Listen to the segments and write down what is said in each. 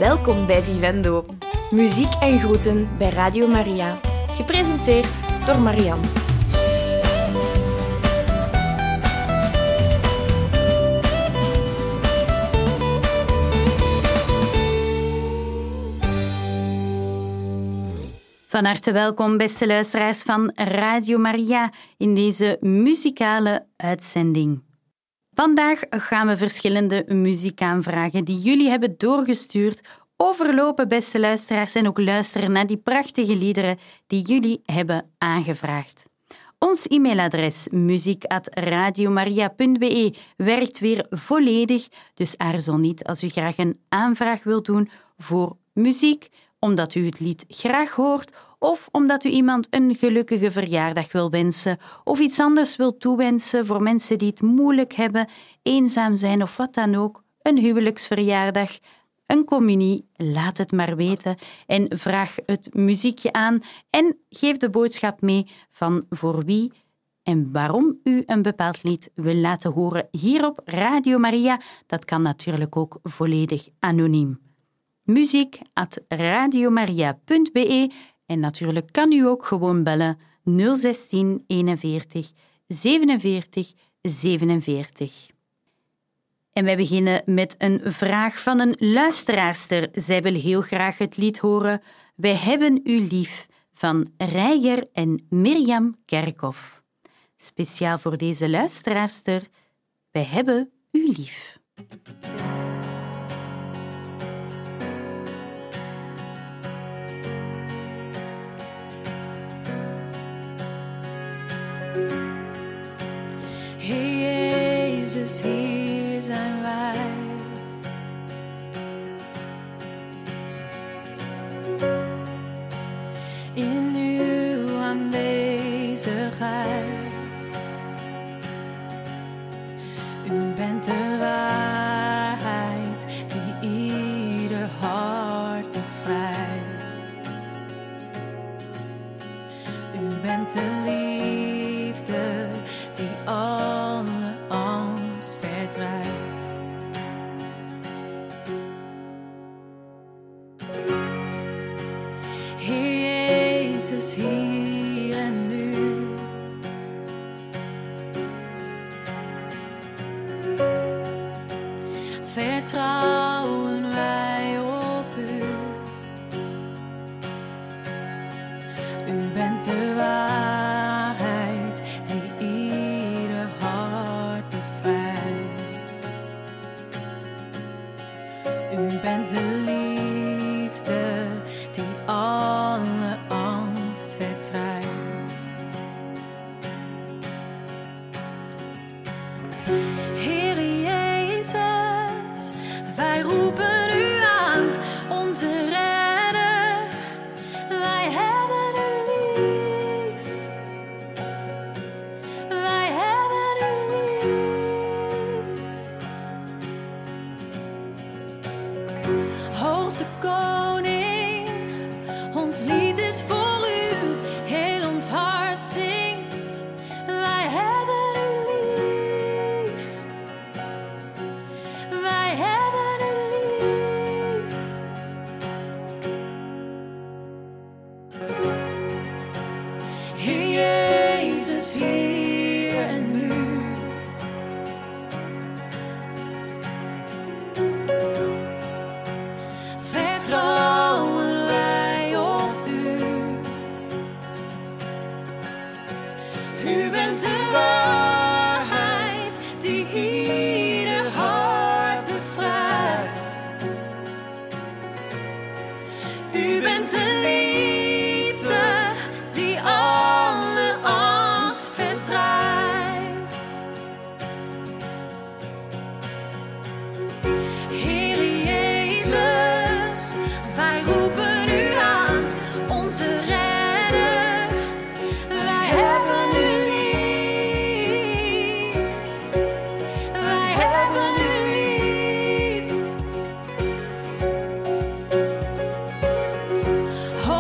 Welkom bij Vivendo. Muziek en groeten bij Radio Maria. Gepresenteerd door Marianne. Van harte welkom, beste luisteraars van Radio Maria, in deze muzikale uitzending. Vandaag gaan we verschillende muziekaanvragen die jullie hebben doorgestuurd overlopen, beste luisteraars, en ook luisteren naar die prachtige liederen die jullie hebben aangevraagd. Ons e-mailadres muziek@radiomaria.be werkt weer volledig, dus aarzel niet als u graag een aanvraag wilt doen voor muziek, omdat u het lied graag hoort of omdat u iemand een gelukkige verjaardag wil wensen of iets anders wil toewensen voor mensen die het moeilijk hebben, eenzaam zijn of wat dan ook, een huwelijksverjaardag, een communie, laat het maar weten en vraag het muziekje aan en geef de boodschap mee van voor wie en waarom u een bepaald lied wil laten horen hier op Radio Maria. Dat kan natuurlijk ook volledig anoniem. muziek@radiomaria.be en natuurlijk kan u ook gewoon bellen 016 41 47 47. En wij beginnen met een vraag van een luisteraarster. Zij wil heel graag het lied horen Wij hebben u lief van Reijer en Mirjam Kerkhoff. Speciaal voor deze luisteraarster, Wij hebben u lief. Jezus, hier zijn wij. In uw aanwezigheid. U bent de waarheid die ieder hart bevrijdt. U bent de liefde die alle angst verdrijft. Heer Jezus, hier en nu. Vertrouwen wij op u. U bent de waarheid die ieder hart bevrijdt. U bent de liefde die alle angst verdrijft. Heer Jezus, wij roepen u aan, onze redder. Wij hebben u lief. Wij hebben u lief. Hoogste koning, ons lied is voor u. Heel ons hart zingt. Wij hebben u lief. Wij hebben u lief. Heer Jezus, hier en nu. Vertrouwen wij op u. U bent de waarheid die ieder hart bevrijdt. U bent de liefde die alle angst verdrijft. Heer Jezus, wij roepen u aan, onze redder. Wij hebben u lief. Wij hebben u lief.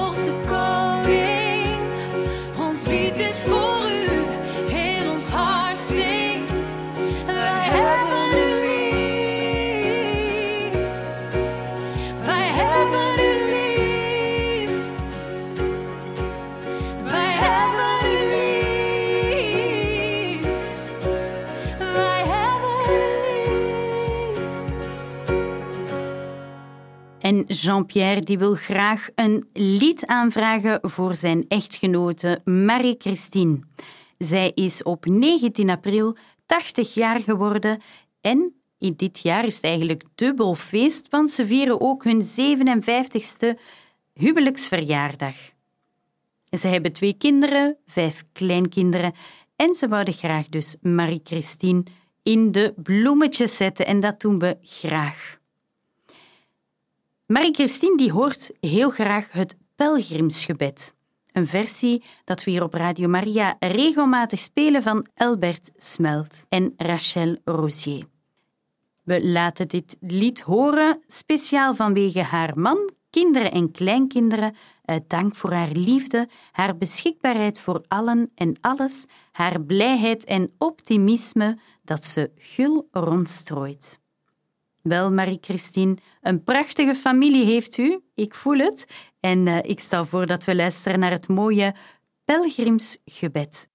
En Jean-Pierre die wil graag een lied aanvragen voor zijn echtgenote Marie-Christine. Zij is op 19 april 80 jaar geworden en in dit jaar is het eigenlijk dubbel feest, want ze vieren ook hun 57ste huwelijksverjaardag. Ze hebben 2 kinderen, 5 kleinkinderen en ze wouden graag dus Marie-Christine in de bloemetjes zetten en dat doen we graag. Marie-Christine die hoort heel graag het pelgrimsgebed. Een versie dat we hier op Radio Maria regelmatig spelen van Albert Smelt en Rachel Rosier. We laten dit lied horen speciaal vanwege haar man, kinderen en kleinkinderen, uit dank voor haar liefde, haar beschikbaarheid voor allen en alles, haar blijheid en optimisme dat ze gul rondstrooit. Wel, Marie-Christine, een prachtige familie heeft u, ik voel het. En ik stel voor dat we luisteren naar het mooie pelgrimsgebed.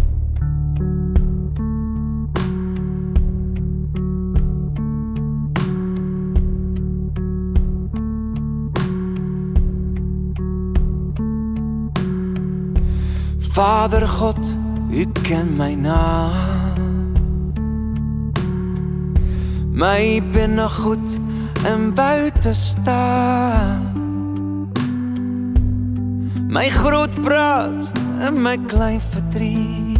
Vader God, u kent mijn naam. Mij binnen goed en buiten staan. Mijn groot praat en mijn klein verdriet.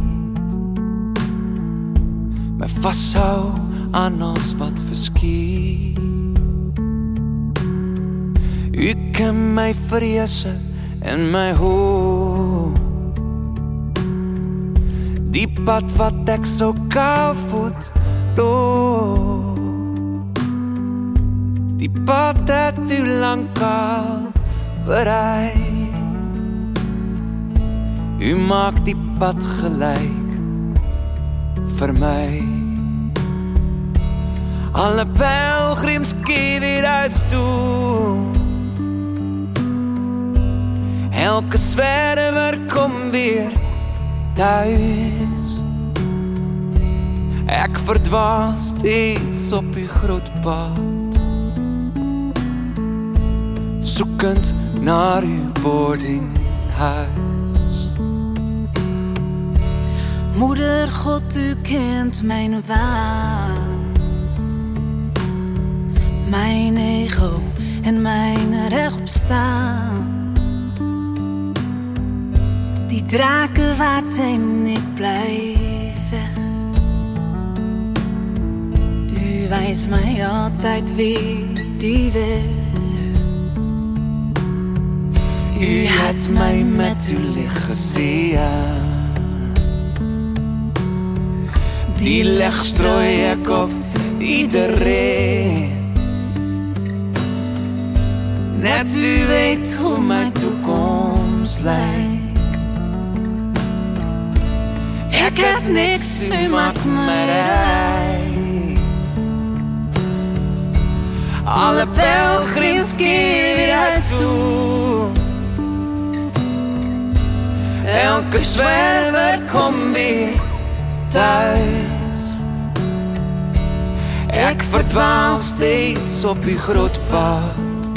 Mij vasthou aan alles wat verschiet. U kent mijn vrezen en mijn hoop. Die pad wat ik zo koud voet loop. Die pad dat u lang al bereid. U maakt die pad gelijk voor mij. Alle pelgrims keer weer huis toe. Elke zwerver kom weer thuis. Ik verdwaal steeds op uw groot pad, zoekend naar uw boardinghuis. Moeder God, u kent mijn waan, mijn ego en mijn rechtopstaan. Die draken waard en ik blijf weg. U wijst mij altijd weer die weg. U had mij met uw licht gezien. Die licht strooi ik op iedereen. Net u weet hoe mijn toekomst lijkt. Ik heb niks, u maakt me rijk. Alle pelgrims keer weer huis toe. Elke zwerver kom weer thuis. Ik verdwaal steeds op uw groot pad,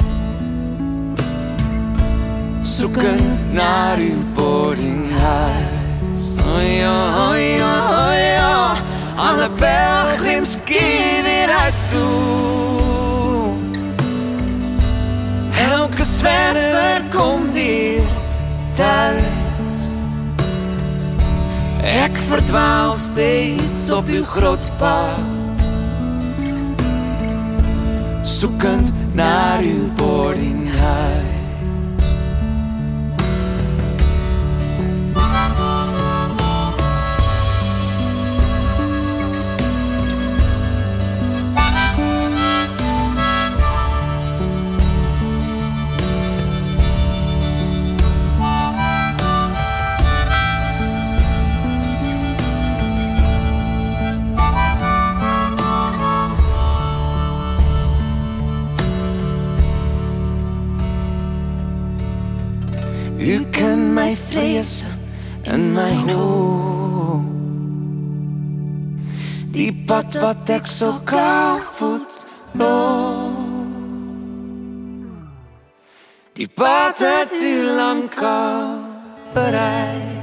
zoekend naar uw boardinghuis. Oh ja, oh ja, oh ja. Alle pelgrims keer weer huis toe. Elke zwerver kom weer thuis. Ik verdwaal steeds op uw groot pad, zoekend naar uw boardinghuis. U kent mijn vrezen en mijn hoop. Die pad wat ik zo koud voet loop. die pad het u lang al bereid.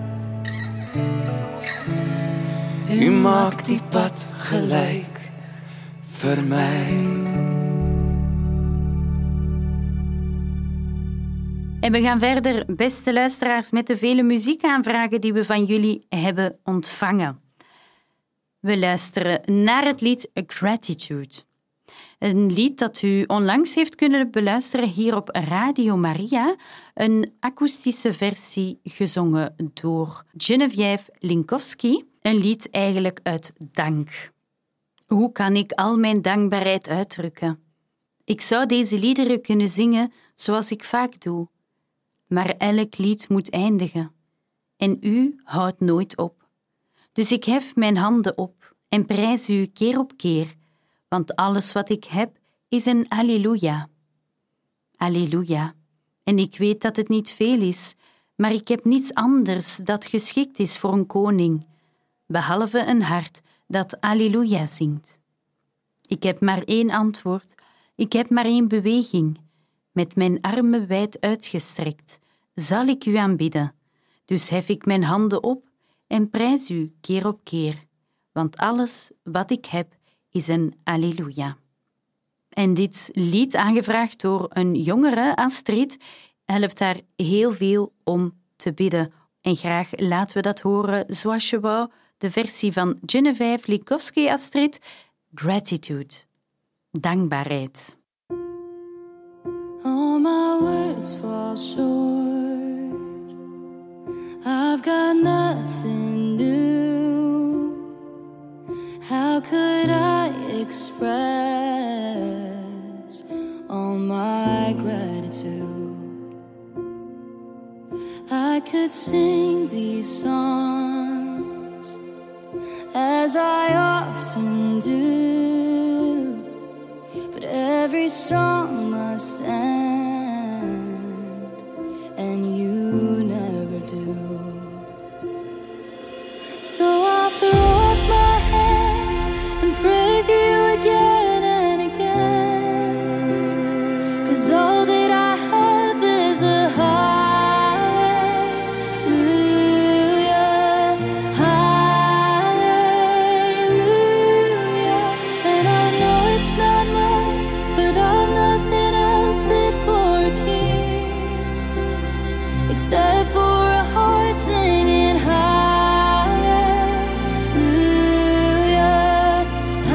U maakt die pad gelijk voor mij. En we gaan verder, beste luisteraars, met de vele muziekaanvragen die we van jullie hebben ontvangen. We luisteren naar het lied Gratitude. Een lied dat u onlangs heeft kunnen beluisteren hier op Radio Maria. Een akoestische versie gezongen door Geneviève Linkowski. Een lied eigenlijk uit dank. Hoe kan ik al mijn dankbaarheid uitdrukken? Ik zou deze liederen kunnen zingen zoals ik vaak doe. Maar elk lied moet eindigen. En u houdt nooit op. Dus ik hef mijn handen op en prijs u keer op keer, want alles wat ik heb is een alleluia. Alleluia. En ik weet dat het niet veel is, maar ik heb niets anders dat geschikt is voor een koning, behalve een hart dat alleluia zingt. Ik heb maar één antwoord, ik heb maar één beweging. Met mijn armen wijd uitgestrekt zal ik u aanbidden. Dus hef ik mijn handen op en prijs u keer op keer, want alles wat ik heb is een alleluia. En dit lied, aangevraagd door een jongere, Astrid, helpt haar heel veel om te bidden. En graag laten we dat horen zoals je wou, de versie van Geneviève Linkowski, Astrid, Gratitude, dankbaarheid. All my words fall short. I've got nothing new. How could I express all my gratitude? I could sing these songs as I often do, but every song must end, and you never do. So I'll throw up my hands and praise you again and again, 'cause all that I have is a hallelujah, hallelujah. And I know it's not much, but I'm nothing else fit for a king, except for a heart singing hallelujah,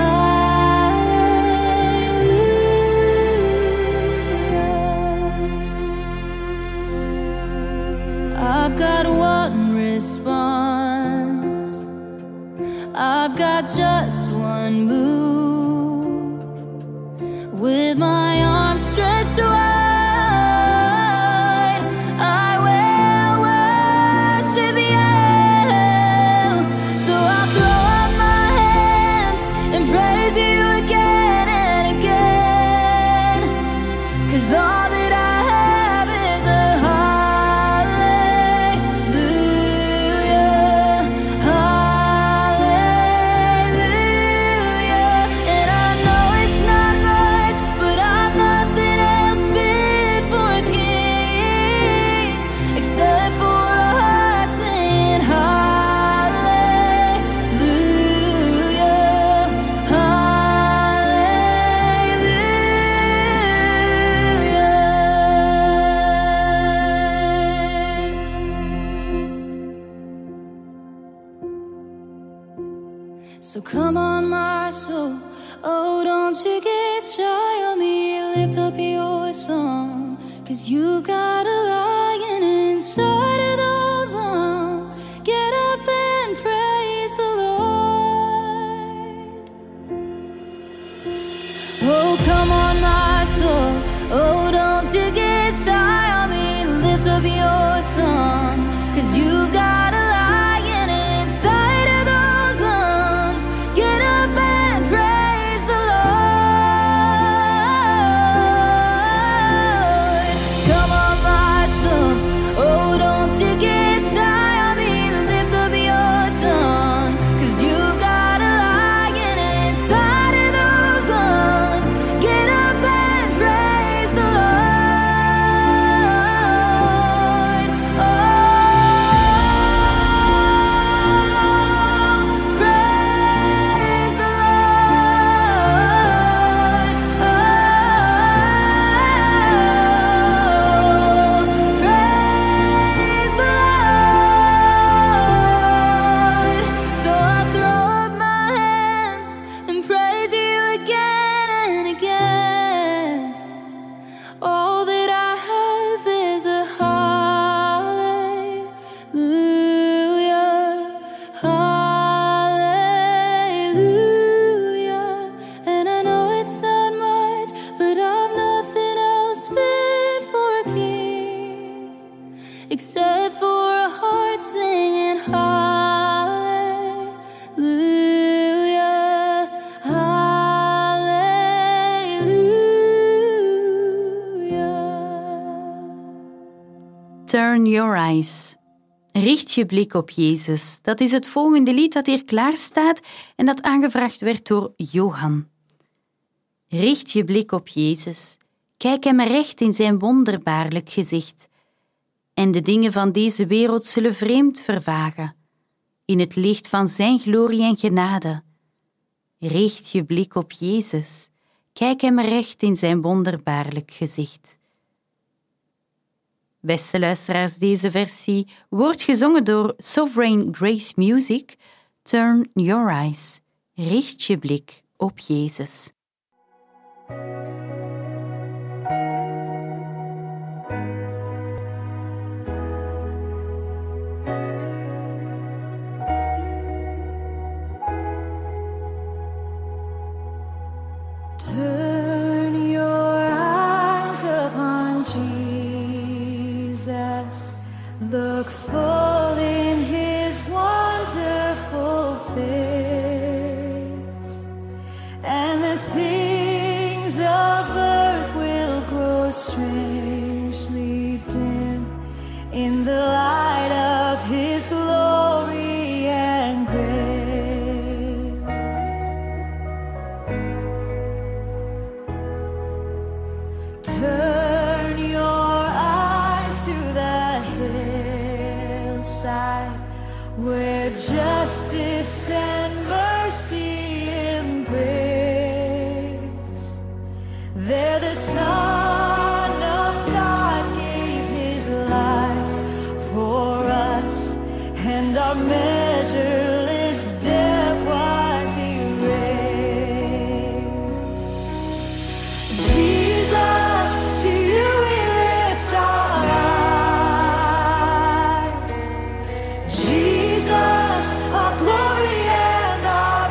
hallelujah. I've got one response, I've got just one move, with my arms stretched wide, I will worship you. So I'll throw up my hands and praise you again and again, 'cause all that I have is a hallelujah, hallelujah. And I know it's not much, but I'm nothing else fit for a king, except for a heart singing hallelujah, hallelujah. So come on, my soul, oh, don't you get shy on me. Lift up your song, 'cause you got a lion inside of those lungs. Get up and praise the Lord. Oh, come on, my soul, oh, don't you get shy on me. Lift up your song, 'cause you got a lion inside of those lungs. Get up and praise the Lord. Come on, my soul, oh, don't Turn Your Eyes. Richt je blik op Jezus. Dat is het volgende lied dat hier klaar staat en dat aangevraagd werd door Johan. Richt je blik op Jezus. Kijk hem recht in zijn wonderbaarlijk gezicht. En de dingen van deze wereld zullen vreemd vervagen, in het licht van zijn glorie en genade. Richt je blik op Jezus. Kijk hem recht in zijn wonderbaarlijk gezicht. Beste luisteraars, deze versie wordt gezongen door Sovereign Grace Music. Turn Your Eyes. Richt je blik op Jezus. Turn your eyes upon Jesus. Look full in his wonderful face, and the things of earth will grow strangely dim in the light of his glory and grace. Turn your eyes to the hillside where justice and mercy embrace. There the Son of God gave his life for us, and our measureless debt was erased. Jesus, to you we lift our eyes. Jesus, our glory and our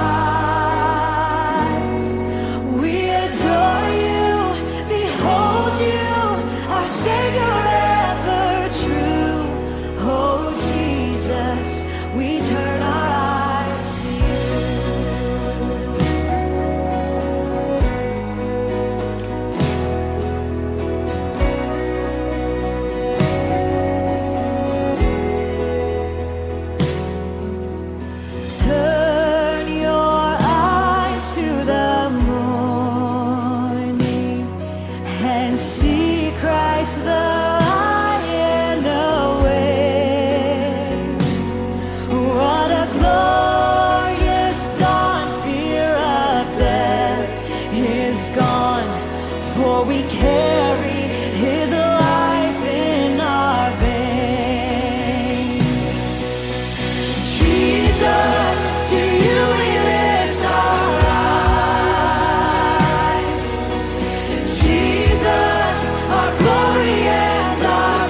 prize. We adore you, behold you, our Savior ever true. Oh Jesus, we turn our eyes to you. Turn your eyes to the morning and see Christ the Lion away. What a glorious dawn! Fear of death is gone, for we carry his life in our veins. Jesus, to you we lift our eyes. Jesus, our glory and our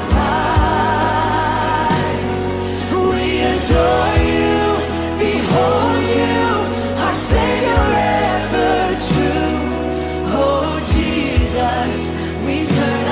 prize. We adore you, behold you, our Savior ever true. Oh Jesus, we turn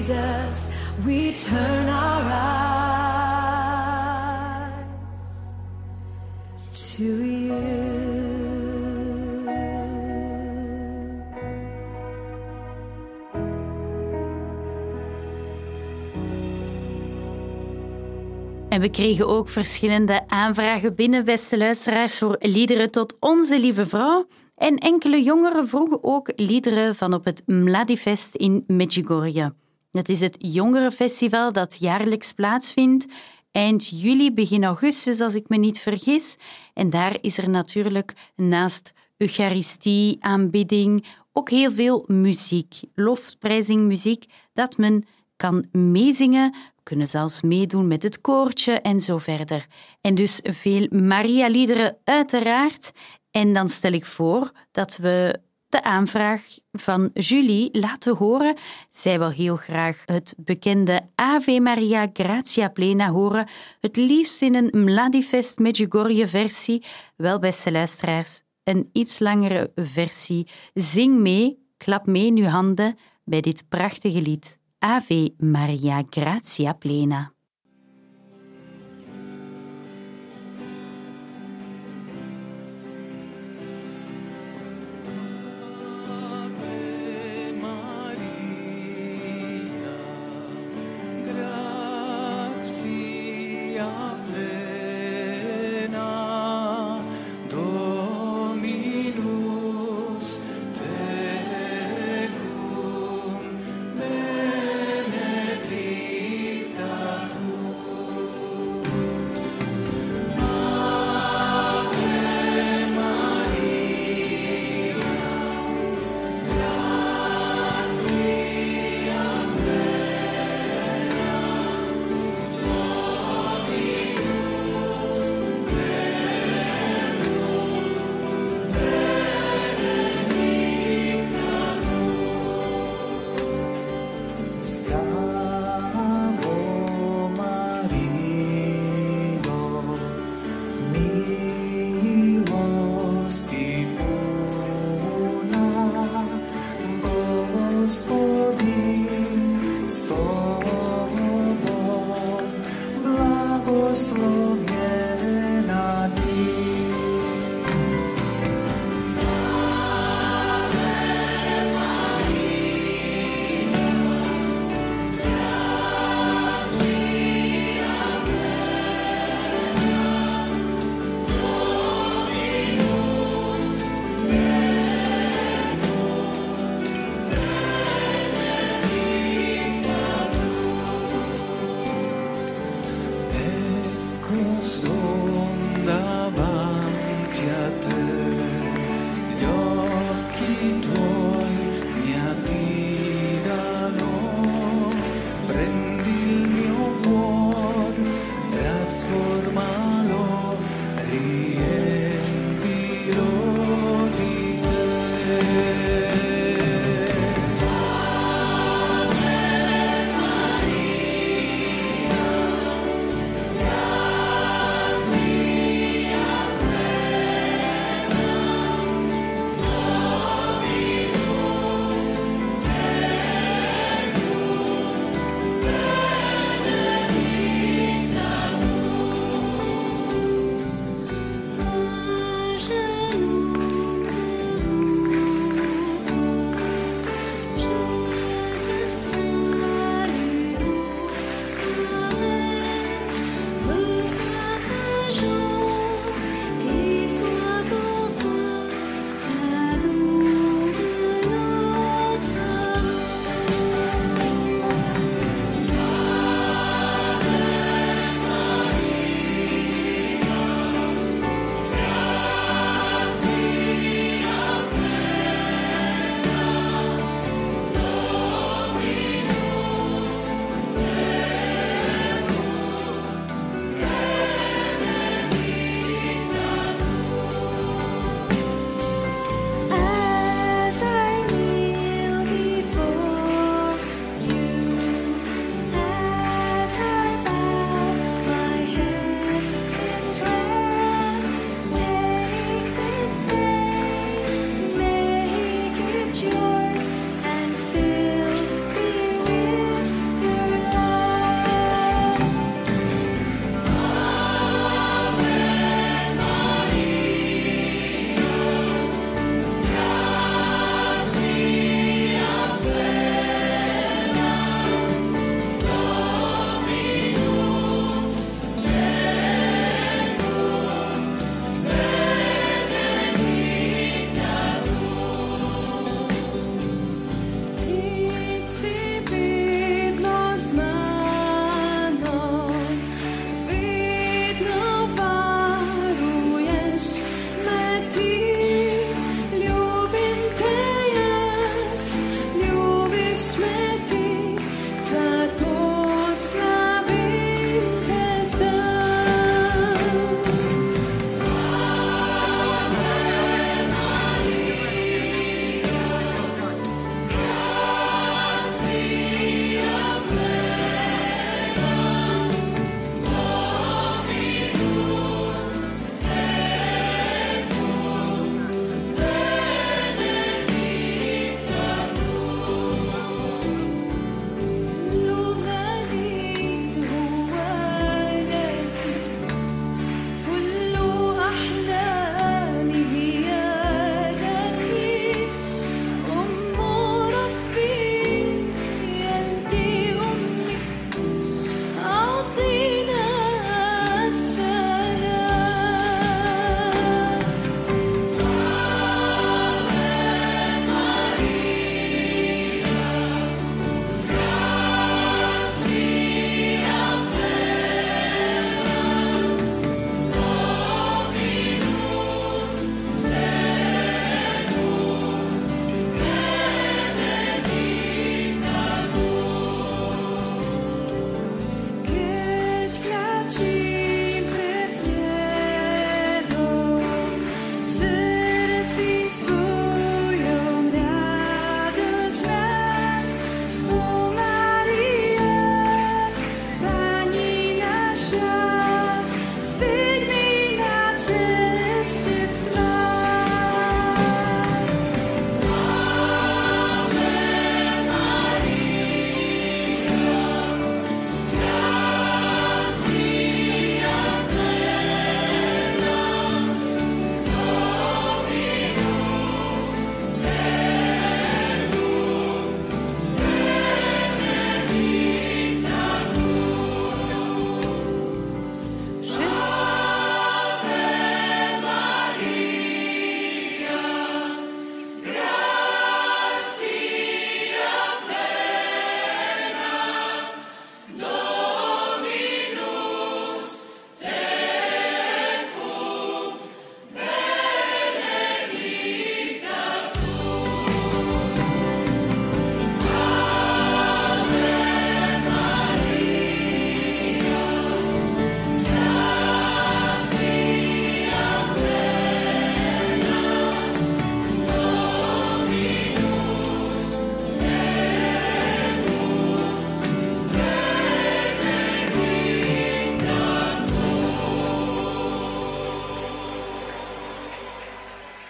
Jesus, we turn our eyes to you. En we kregen ook verschillende aanvragen binnen, beste luisteraars, voor liederen tot Onze Lieve Vrouw. En enkele jongeren vroegen ook liederen van op het Mladifest in Medjugorje. Dat is het jongerenfestival dat jaarlijks plaatsvindt. Eind juli, begin augustus, als ik me niet vergis. En daar is er natuurlijk naast Eucharistie, aanbidding, ook heel veel muziek, lofprijzing, muziek, dat men kan meezingen. Kunnen zelfs meedoen met het koortje en zo verder. En dus veel Maria-liederen uiteraard. En dan stel ik voor dat we de aanvraag van Julie laten horen. Zij wil heel graag het bekende Ave Maria Gratia Plena horen. Het liefst in een Mladifest Medjugorje versie. Wel, beste luisteraars, een iets langere versie. Zing mee, klap mee in uw handen bij dit prachtige lied. Ave Maria Gratia Plena.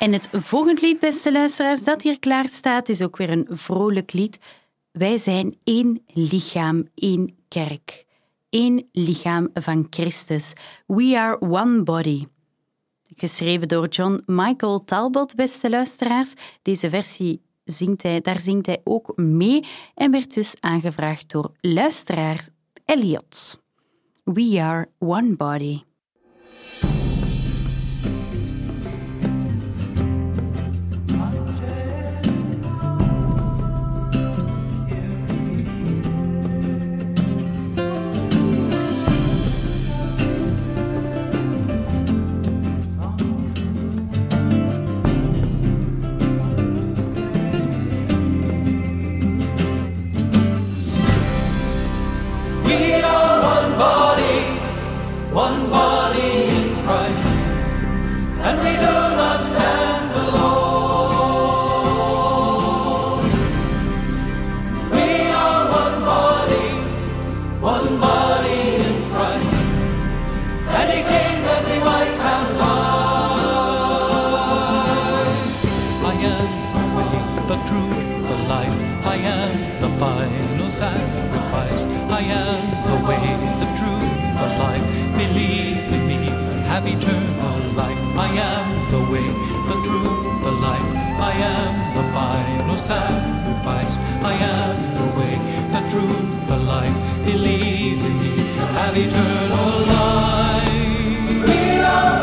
En het volgende lied, beste luisteraars, dat hier klaar staat, is ook weer een vrolijk lied. Wij zijn één lichaam, één kerk. Één lichaam van Christus. We are one body. Geschreven door John Michael Talbot, beste luisteraars. Deze versie zingt hij ook mee en werd dus aangevraagd door luisteraar Elliot. We are one body. One body in Christ, and we do not stand alone. We are one body in Christ, and He came that we might have life. I am the way, the truth, the life. I am the final sacrifice. I am the way, the truth, the life. Believe in me and have eternal life. I am the way, the truth, the life. I am the final sacrifice. I am the way, the truth, the life. Believe in me and have eternal life. We are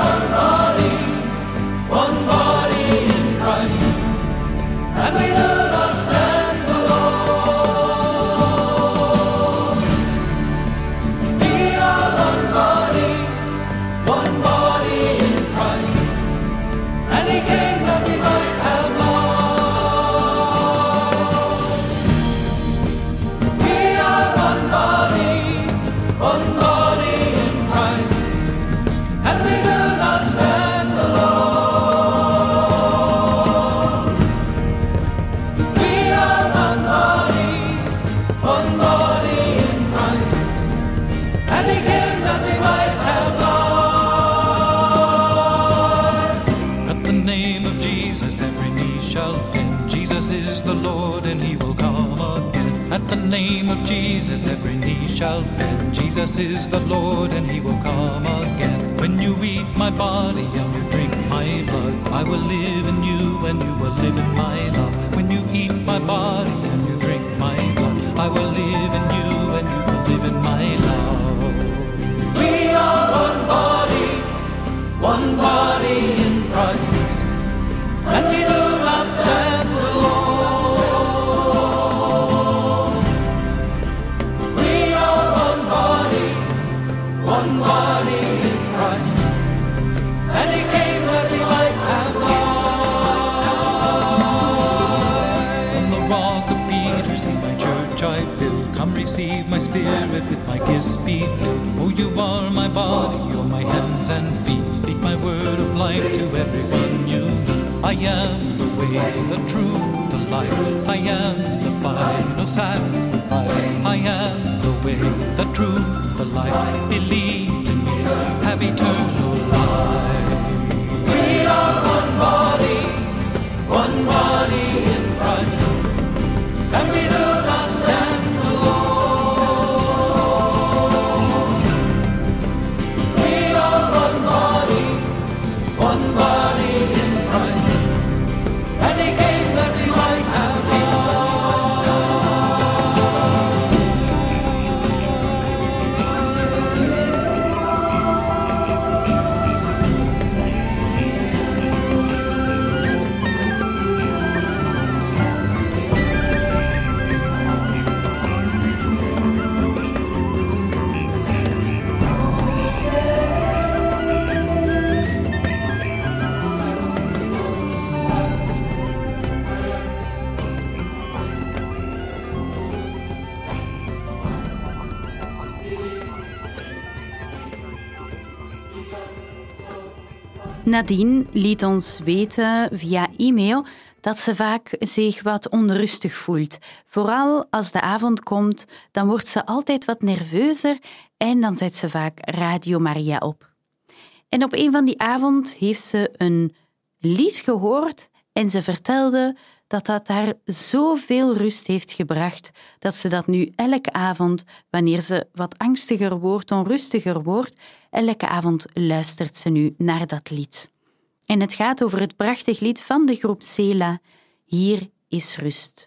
one body in Christ, and we do not stand alone. We are one body in Christ, and He came that we might have life. We are one body in Christ, and we do not stand alone. We are one body in Christ, and He came that we might have life. At the name of Jesus, every knee shall bend. Jesus is the Lord, and He will come again. At the name of Jesus, every knee shall bend. Jesus is the Lord, and He will come again. When you eat my body and you drink my blood, I will live in you, and you will live in my love. When you eat my body and you drink my blood, I will live in you, and you will live in my love. We are one body in Christ, and we do not stand alone. We are one body in Christ, and He came that we might have life. On the rock of Peter, see my church I build. Come receive my spirit, with my gifts be filled. Oh, you are my body, you're my hands and feet. Speak my word of life to everyone you meet. I am the way, the truth, the life. I am the final sacrifice. I am the way, the truth, the life. Believe in me, have eternal life. We are one body in Christ, and we do not stand alone. We are one body in Christ, and He came that we might have Nadine liet ons weten via e-mail dat ze vaak zich wat onrustig voelt. Vooral als de avond komt, dan wordt ze altijd wat nerveuzer en dan zet ze vaak Radio Maria op. En op een van die avonden heeft ze een lied gehoord en ze vertelde dat haar zoveel rust heeft gebracht, dat ze dat nu elke avond, wanneer ze wat angstiger wordt, onrustiger wordt, elke avond luistert ze nu naar dat lied. En het gaat over het prachtig lied van de groep Sela, Hier is rust.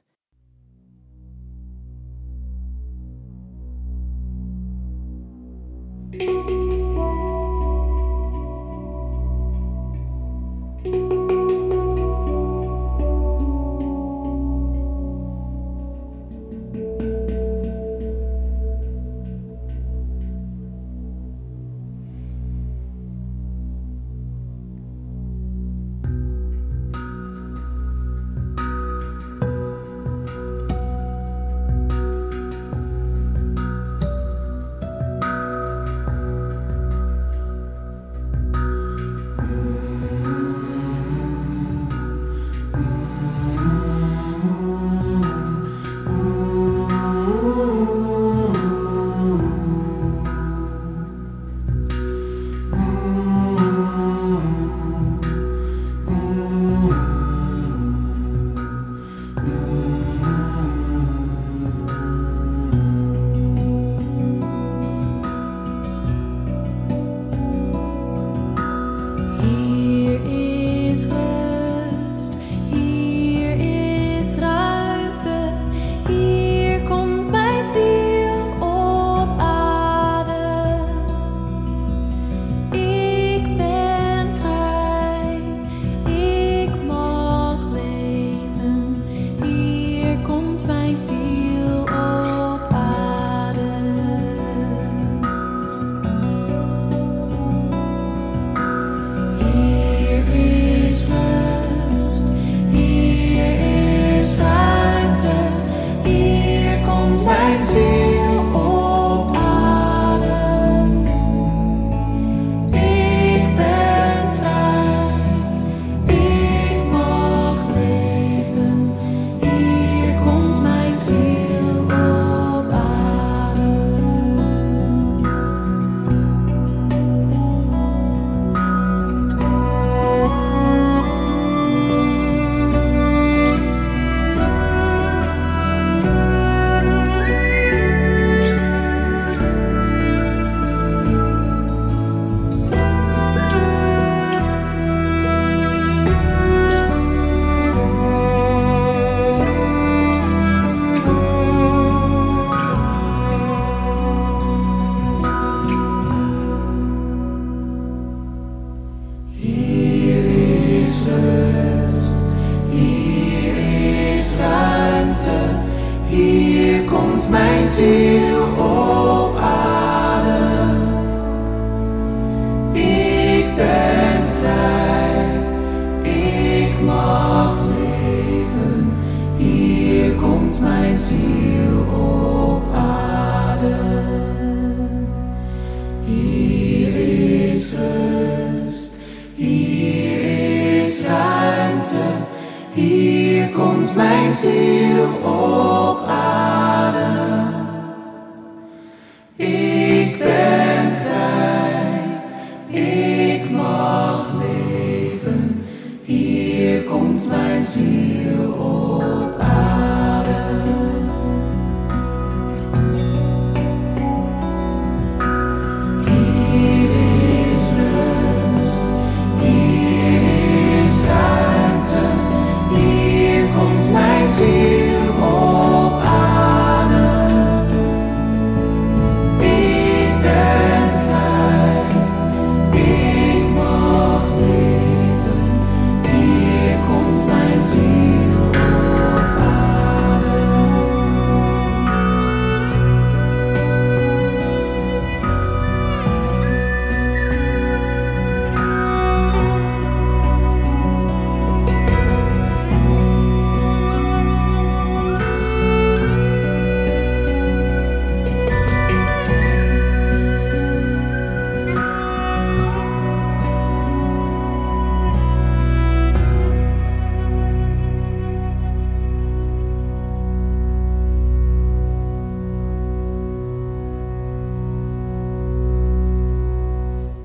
Hier komt mijn ziel op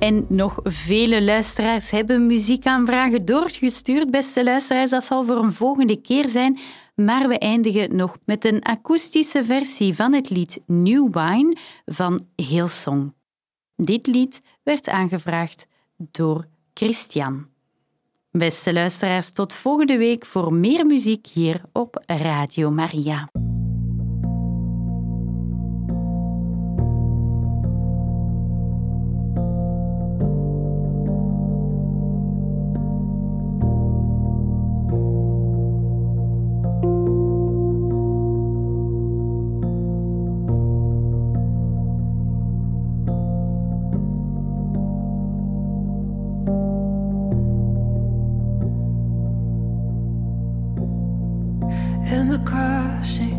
En nog vele luisteraars hebben muziekaanvragen doorgestuurd. Beste luisteraars, dat zal voor een volgende keer zijn. Maar we eindigen nog met een akoestische versie van het lied New Wine van Hillsong. Dit lied werd aangevraagd door Christian. Beste luisteraars, tot volgende week voor meer muziek hier op Radio Maria. In the crushing,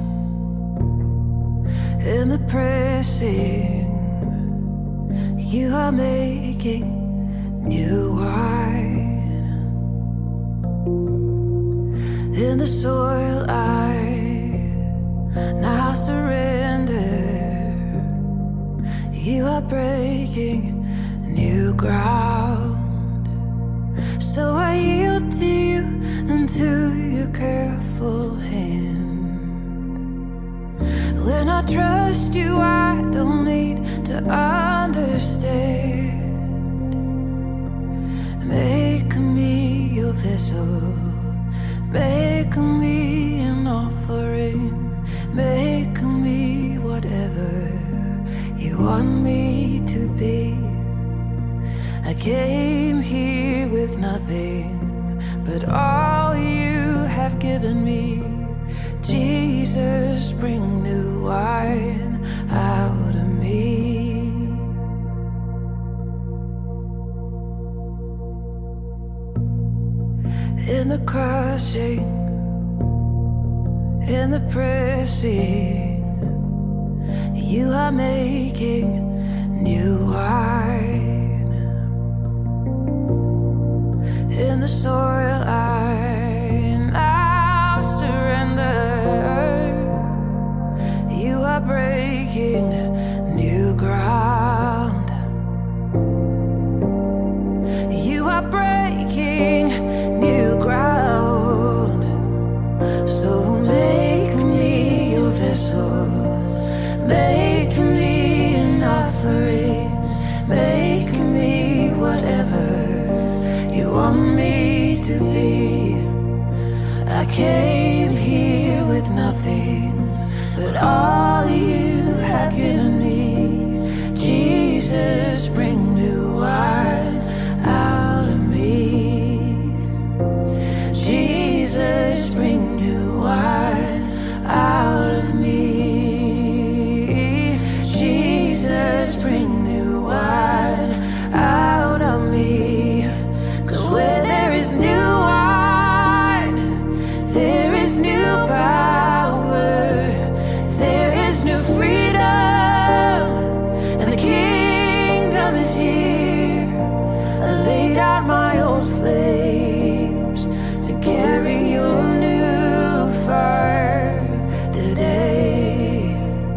in the pressing, you are making new wine. In the soil I now surrender, you are breaking new ground. So I yield to you and to your careful hand. When I trust you, I don't need to understand. Make me your vessel, make me an offering, make me whatever you want me to be. I came here with nothing, but all you have given me. Jesus, bring new wine out of me. In the crushing, in the pressing, you are making new wine. In the soil I now surrender, you are breaking new ground. You are breaking new ground. So make me your vessel, make me an offering, make me whatever you want me to be. I came here with nothing, but all you have given me. Jesus, bring new wine out of me. Jesus, bring new wine out of me. Jesus, bring new wine out of me. 'Cause where there is new wine, there is new power, there is new freedom, and the kingdom is here. I lay down my old flames to carry your new fire today.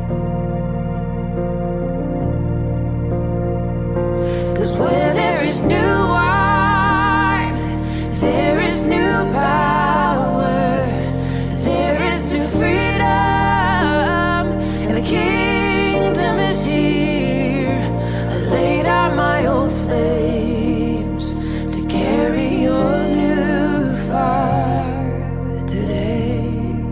'Cause where there is new wine, there is new power, there is new freedom, and the kingdom is here. I lay down my old flames to carry your new fire today.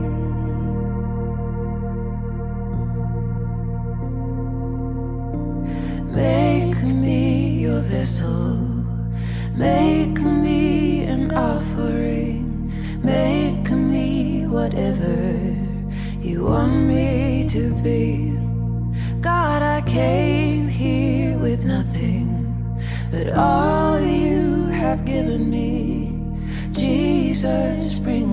Make me your vessel, make me an offering, make me whatever you want me to be. God, I came here with nothing, but all you have given me. Jesus, bring